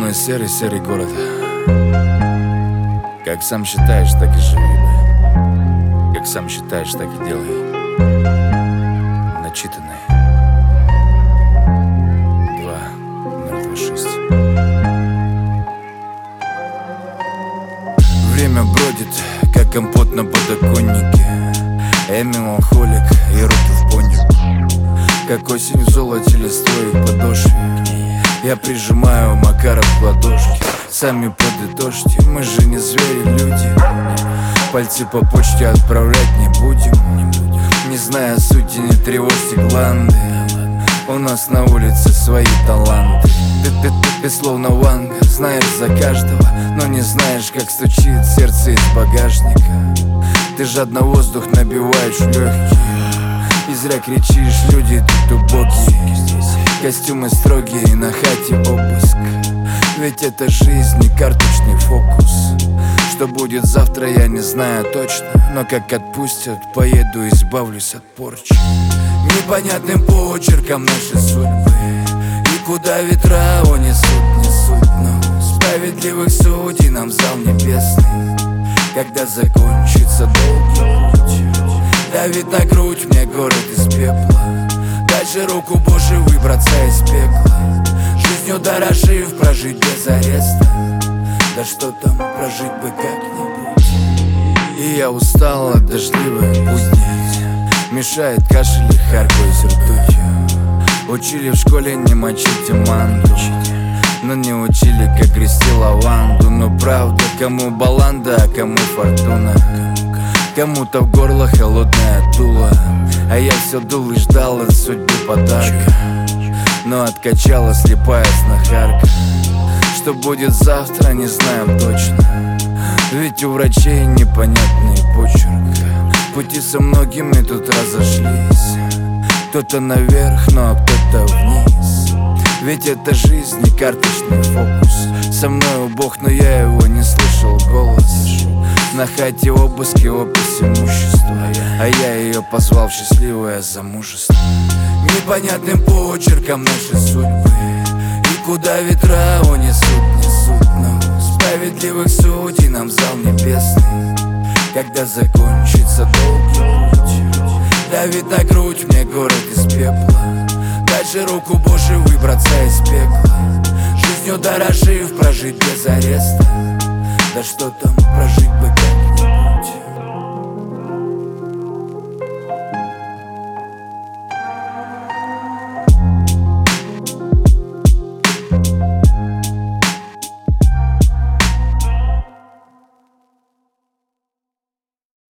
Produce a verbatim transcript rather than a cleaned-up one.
мой серый-серый город. Как сам считаешь, так и живи, бля. Как сам считаешь, так и делай. Начитанный. Два ноль два шесть. Время бродит, как компот на подоконнике. Я меланхолик и руки в пони. Как осень в золоте листвой в подошве. Я прижимаю Макаров в ладошки. Сами подытожьте, мы же не звери, люди. Пальцы по почте отправлять не будем. Не зная сути, не тревожьте гланды. У нас на улице свои таланты. Ты, ты, ты, ты словно Ванга, знаешь за каждого, но не знаешь, как стучит сердце из багажника. Ты жадно воздух набиваешь в легкие. И зря кричишь, люди тут убогие. Костюмы строгие, на хате обыск. Ведь это жизнь, не карточный фокус. Что будет завтра, я не знаю точно. Но как отпустят, поеду, избавлюсь от порчи. Непонятным почерком наши судьбы. И куда ветра унесут, несут. Но справедливых судей нам зал небесный. Когда закончится долгий путь, давит на грудь мне город из пепла. Дальше руку Божию выбраться из пекла. Жизнью дорожив, прожить без ареста. Да что там, прожить бы как-нибудь. И я устал от дождливых будней. Мешает кашель и харкаю с ртутью. Учили в школе не мочить манду, но не учили, как грести лаванду. Но правда, кому баланда, а кому фортуна. Кому-то в горло холодное дуло. А я все дул и ждал от судьбы подарка. Но откачала слепая знахарка. Что будет завтра, не знаем точно. Ведь у врачей непонятный почерк. Пути со многими тут разошлись. Кто-то наверх, ну а кто-то вниз. Ведь это жизнь, не карточный фокус. Со мною Бог, но я его не слышал голос. На хате обыски, опись имущества. А я ее позвал в счастливое замужество. Непонятным почерком наши судьбы. И куда ветра унесут, несут. Но справедливых судей нам зал небесный. Когда закончится долгий путь, давит на грудь мне город из пепла. Дальше руку Божию выбраться из пекла. Жизнью дорожив, прожить без ареста. Да что там, прожить бы как